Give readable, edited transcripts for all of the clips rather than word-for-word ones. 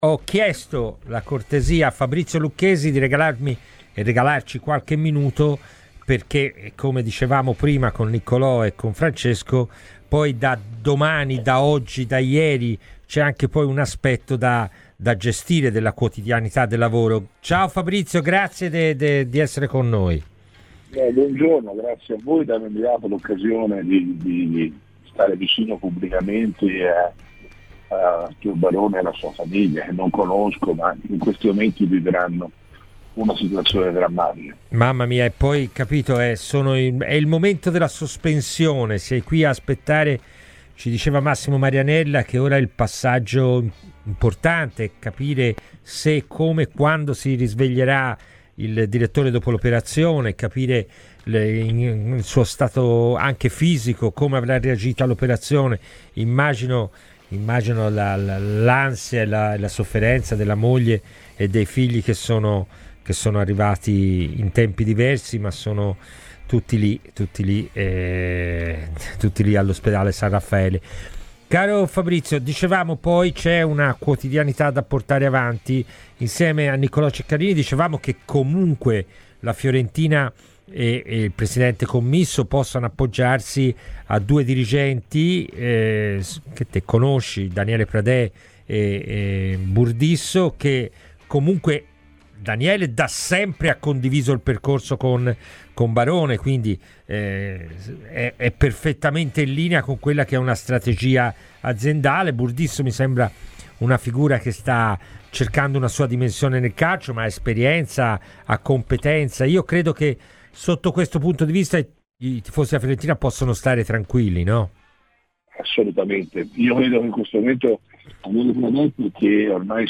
Ho chiesto la cortesia a Fabrizio Lucchesi di regalarci qualche minuto, perché come dicevamo prima con Niccolò e con Francesco, poi da domani, da oggi, da ieri c'è anche poi un aspetto da gestire della quotidianità del lavoro. Ciao Fabrizio, grazie di essere con noi. Buongiorno, grazie a voi di avermi dato l'occasione di stare vicino pubblicamente a Tio Barone e alla sua famiglia, che non conosco, ma in questi momenti vivranno una situazione drammatica. Mamma mia, e poi capito, è il momento della sospensione, sei qui a aspettare. Ci diceva Massimo Marianella che ora il passaggio importante è capire se, come, quando si risveglierà il direttore dopo l'operazione, capire il suo stato anche fisico, come avrà reagito all'operazione. Immagino l'ansia e la sofferenza della moglie e dei figli che sono arrivati in tempi diversi, ma sono tutti lì all'ospedale San Raffaele. Caro Fabrizio, dicevamo poi c'è una quotidianità da portare avanti insieme a Niccolò Ceccarini. Dicevamo che comunque la Fiorentina e il presidente commisso possano appoggiarsi a due dirigenti che te conosci, Daniele Pradè e Burdisso, che comunque Daniele da sempre ha condiviso il percorso con Barone, quindi è perfettamente in linea con quella che è una strategia aziendale. Burdisso mi sembra una figura che sta cercando una sua dimensione nel calcio, ma ha esperienza, ha competenza. Io credo che sotto questo punto di vista i tifosi della Fiorentina possono stare tranquilli, no? Assolutamente. Io credo che in questo momento avere prodotti che ormai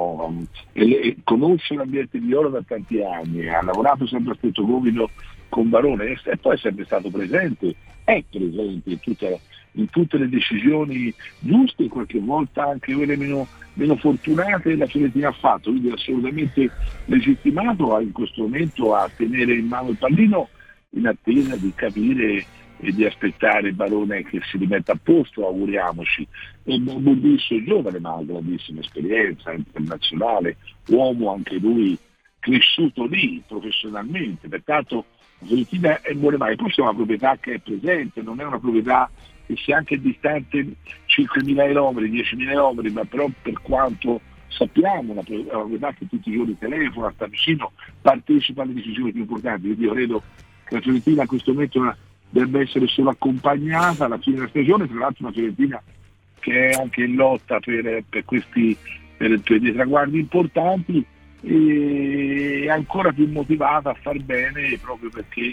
conosce l'ambiente di oro da tanti anni, ha lavorato sempre a stretto gomito con Barone e poi è sempre stato presente, è presente in tutte le decisioni giuste, qualche volta anche quelle meno fortunate la Fiorentina ha fatto, quindi è assolutamente legittimato in questo momento a tenere in mano il pallino in attesa di capire e di aspettare Barone che si rimetta a posto, auguriamoci. E Burdisso è giovane ma ha grandissima esperienza internazionale, uomo anche lui cresciuto lì professionalmente, pertanto la Fiorentina è buona mai. Poi c'è una proprietà che è presente, non è una proprietà che sia anche distante 5.000 km, 10.000 km, ma però per quanto sappiamo una proprietà che tutti i giorni telefona, sta vicino, partecipa alle decisioni più importanti. Quindi io credo che la Fiorentina a questo momento debba essere solo accompagnata alla fine della stagione, tra l'altro una Fiorentina che è anche in lotta per dei traguardi importanti e ancora più motivata a far bene proprio perché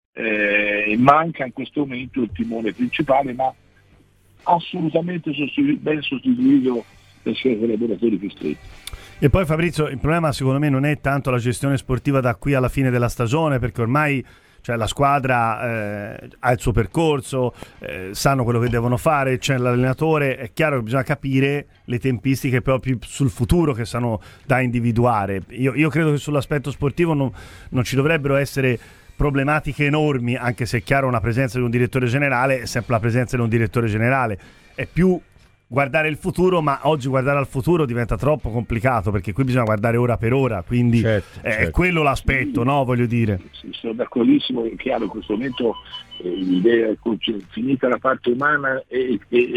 manca in questo momento il timone principale, ma assolutamente ben sostituito dai suoi collaboratori più stretti. E poi Fabrizio, il problema secondo me non è tanto la gestione sportiva da qui alla fine della stagione, perché ormai la squadra ha il suo percorso, sanno quello che devono fare, c'è l'allenatore, è chiaro che bisogna capire le tempistiche proprio sul futuro che sono da individuare. Io credo che sull'aspetto sportivo non ci dovrebbero essere problematiche enormi, anche se è chiaro una presenza di un direttore generale è sempre la presenza di un direttore generale, è più guardare il futuro, ma oggi guardare al futuro diventa troppo complicato perché qui bisogna guardare ora per ora, quindi certo. È quello l'aspetto, no? Voglio dire. Sono d'accordissimo, è chiaro in questo momento l'idea è finita la parte umana e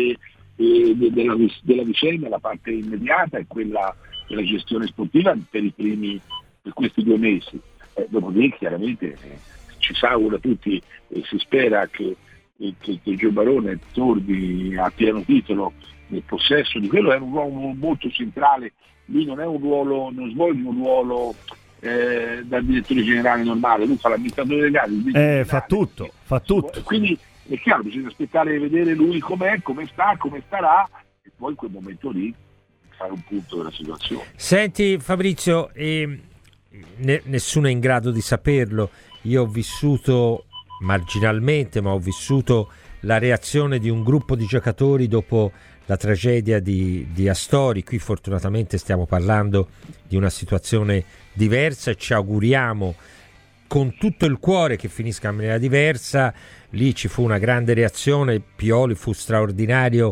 della vicenda, la parte immediata è quella della gestione sportiva per questi 2 mesi. Dopodiché chiaramente ci si augura tutti e si spera che Gio Barone torni a pieno titolo nel possesso di quello. È un ruolo molto centrale, lui non svolge un ruolo da direttore generale normale, lui fa l'amministratore legale, fa tutto. Quindi è chiaro, bisogna aspettare e vedere lui come sta, come starà e poi in quel momento lì fare un punto della situazione. Senti Fabrizio, nessuno è in grado di saperlo, io ho vissuto marginalmente, ma ho vissuto la reazione di un gruppo di giocatori dopo la tragedia di Astori. Qui fortunatamente stiamo parlando di una situazione diversa e ci auguriamo con tutto il cuore che finisca in maniera diversa. Lì ci fu una grande reazione, Pioli fu straordinario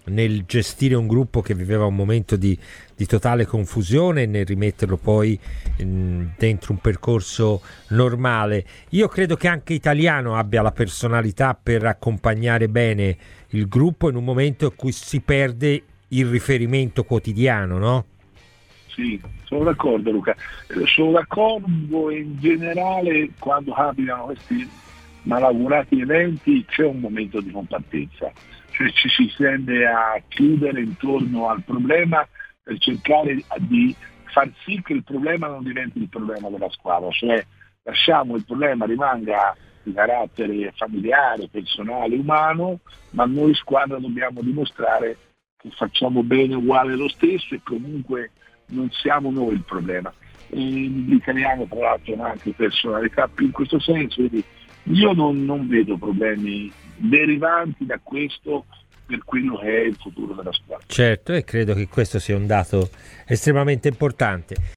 nel gestire un gruppo che viveva un momento di totale confusione e nel rimetterlo poi dentro un percorso normale. Io credo che anche Italiano abbia la personalità per accompagnare bene il gruppo in un momento in cui si perde il riferimento quotidiano, no? Sì, sono d'accordo Luca, sono d'accordo. In generale quando capitano questi malaugurati eventi c'è un momento di compattezza, cioè ci si tende a chiudere intorno al problema per cercare di far sì che il problema non diventi il problema della squadra, cioè lasciamo il problema rimanga di carattere familiare, personale, umano, ma noi squadra dobbiamo dimostrare che facciamo bene uguale lo stesso e comunque non siamo noi il problema. L'italiano tra l'altro ha anche personalità più in questo senso, quindi io non vedo problemi derivanti da questo per quello che è il futuro della squadra. Certo, e credo che questo sia un dato estremamente importante.